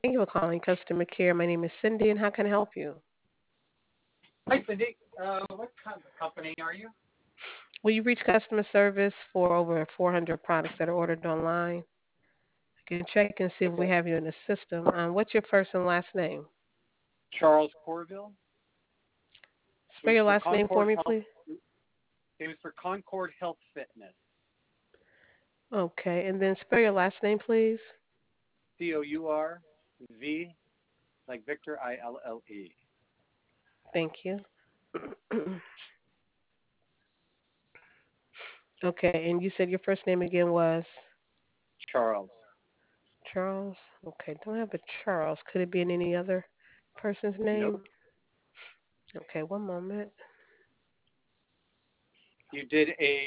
Thank you for calling customer care. My name is Cindy, and how can I help you? Hi, Cindy. What kind of company are you? Will you reach customer service for over 400 products that are ordered online? I can check and see if we Okay. have you in the system. What's your first and last name? Charles Corville. It Spell was your for last name for Concord me, Health. please. It was for Concord Health Fitness. Okay, and then spell your last name, please. Courv, like Victor, Ille. Thank you. Okay, and you said your first name again was Charles. Charles. Okay, don't have a Charles. Could it be in any other person's Nope. name? Okay, one moment. You did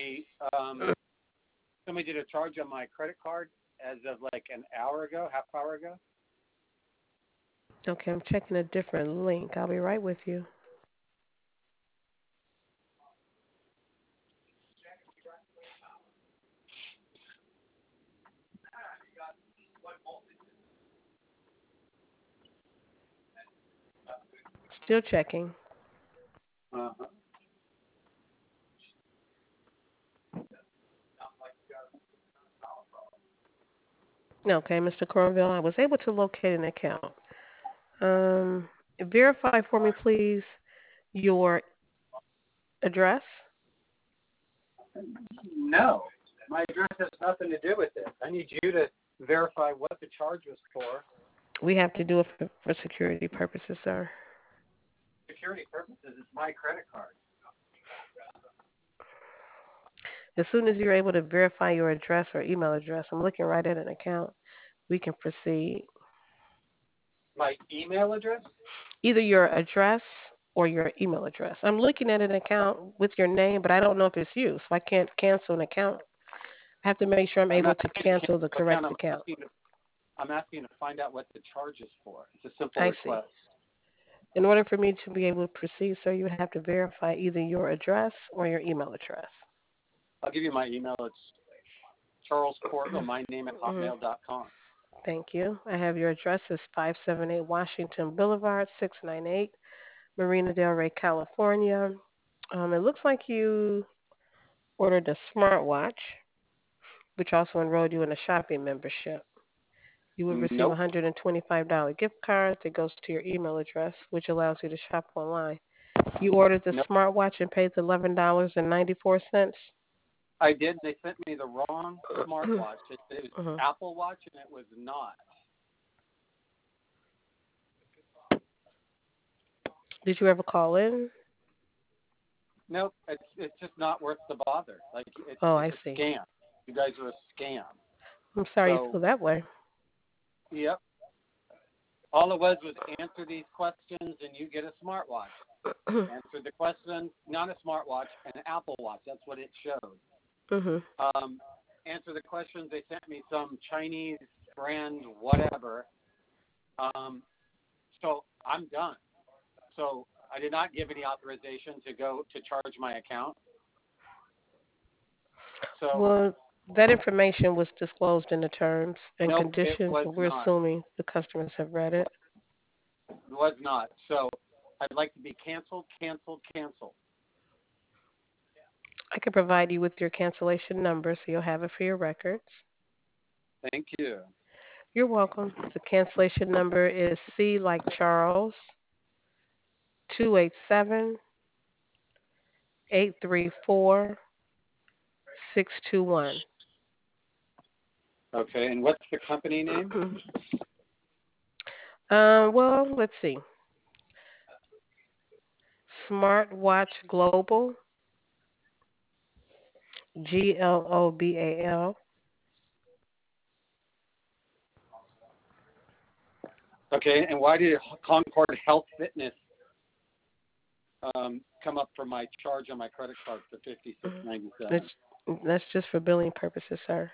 somebody did a charge on my credit card as of like an hour ago, half hour ago. Okay, I'm checking a different link. I'll be right with you. Still checking. Uh-huh. Okay, Mr. Cornville, I was able to locate an account. Um, Verify for me, please, your address. No, my address has nothing to do with this. I need you to verify what the charge was for. We have to do it for security purposes, sir. Security purposes, it's my credit card. As soon as you're able to verify your address or email address, I'm looking right at an account, we can proceed. My email address? Either your address or your email address. I'm looking at an account with your name, but I don't know if it's you, so I can't cancel an account. I have to make sure I'm I'm able not to asking to cancel cancel the the account. correct account. I'm asking to find out what the charge is for. It's a simple I see. request. In order for me to be able to proceed, sir, you would have to verify either your address or your email address. I'll give you my email. It's Charles Corville, my name at Hmm. hotmail.com. Thank you. I have your address is 578 Washington Boulevard, 698, Marina Del Rey, California. It looks like you ordered a smartwatch, which also enrolled you in a shopping membership. You will receive a Nope. $125 gift card that goes to your email address, which allows you to shop online. You ordered the Nope. smartwatch and paid the $11.94. I did. They sent me the wrong smartwatch. It was Mhm. Apple Watch, and it was not. Did you ever call in? Nope. It's just not worth the bother. Like Oh, it's I a see. scam. You guys are a scam. I'm sorry you So, feel that way. yep. All it was answer these questions, and you get a smartwatch. Answer the question, not a smartwatch, an Apple Watch. That's what it showed. Mhm. Um, answer the questions. They sent me some Chinese brand, whatever. Um, so I'm done. So I did not give any authorization to go to charge my account. So Well, that information was disclosed in the terms and nope, it conditions, was and we're not. assuming the customers have read it. It was not. So I'd like to be canceled, canceled, canceled. I can provide you with your cancellation number so you'll have it for your records. Thank you. You're welcome. The cancellation number is C like Charles 287-834-621. Okay, and what's the company name? Well, let's see. Smartwatch Global, Global. Okay, and why did Concord Health Fitness come up for my charge on my credit card for That's $56.97? that's just for billing purposes, sir.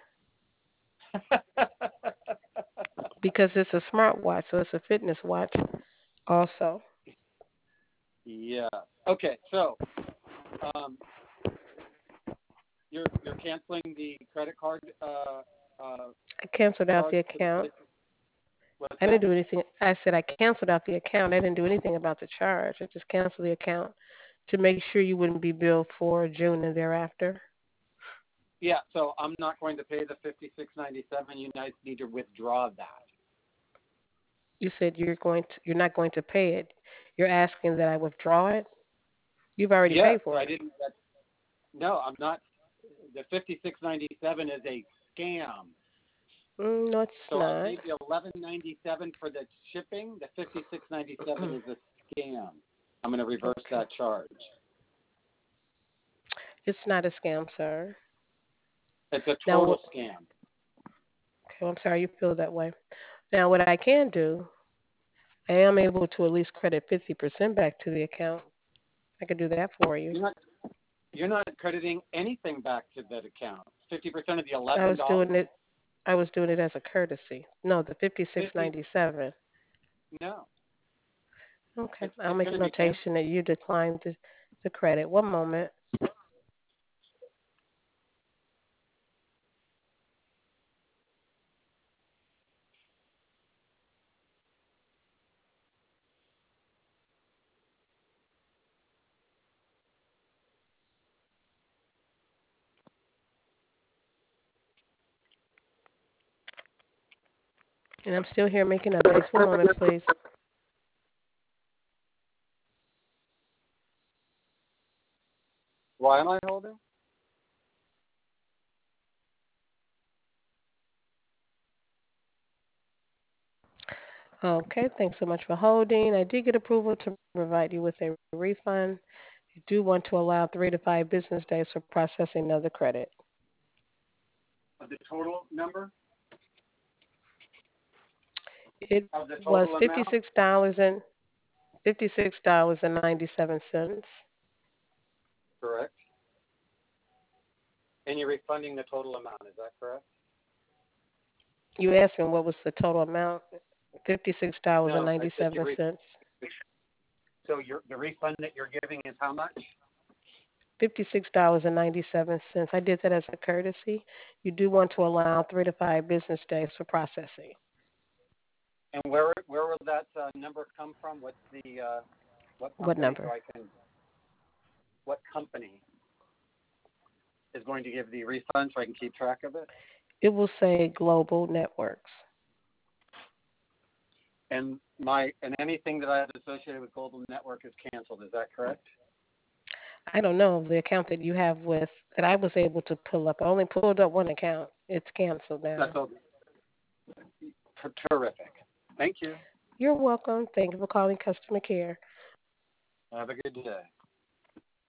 Because it's a smartwatch, so it's a fitness watch also. Yeah. Okay, so um, you're canceling the credit card I canceled out charge the for the account. What's I didn't that? do anything. I said I canceled out the account. I didn't do anything about the charge. I just canceled the account to make sure you wouldn't be billed for June and thereafter. Yeah, so I'm not going to pay the $56.97. You guys need to withdraw that. You said you're not going to pay it. You're asking that I withdraw it. You've already Yes, paid for I it. didn't. No, I'm not. The 56.97 is a scam. No, it's So I not. paid the 11.97 for the shipping. The 56.97 is a scam. I'm going to reverse Okay. that charge. It's not a scam, sir. It's a Now, total scam. okay, I'm sorry you feel that way. Now, what I can do, I am able to at least credit 50% back to the account. I could do that for you. You're not. You're not crediting anything back to that account. 50% of the I was $11. doing it. I was doing it as a courtesy. No, the 50. 56.97. No. Okay, I'll It's make going a to be canceled. notation that you declined the credit. One moment. And I'm still here making updates. One moment, please. Why am I holding? Okay, thanks so much for holding. I did get approval to provide you with a refund. You do want to allow 3 to 5 business days for processing of the credit. Of the total number? It Of the was total amount? $56.97. Correct. And you're refunding the total amount. Is that correct? You asked me what was the total amount. Fifty-six dollars and No, I said you. ninety-seven cents. So the refund that you're giving is how much? $56.97. I did that as a courtesy. You do want to allow 3 to 5 business days for processing. And where will that number come from? What's the what What company? So number? I can. What company is going to give the refund so I can keep track of it? It will say Global Networks. And anything that I have associated with Global Network is canceled. Is that correct? I don't know the account that you have with that I was able to pull up. I only pulled up one account. It's canceled That's now. all. Terrific. Thank you. You're welcome. Thank you for calling customer care. Have a good day.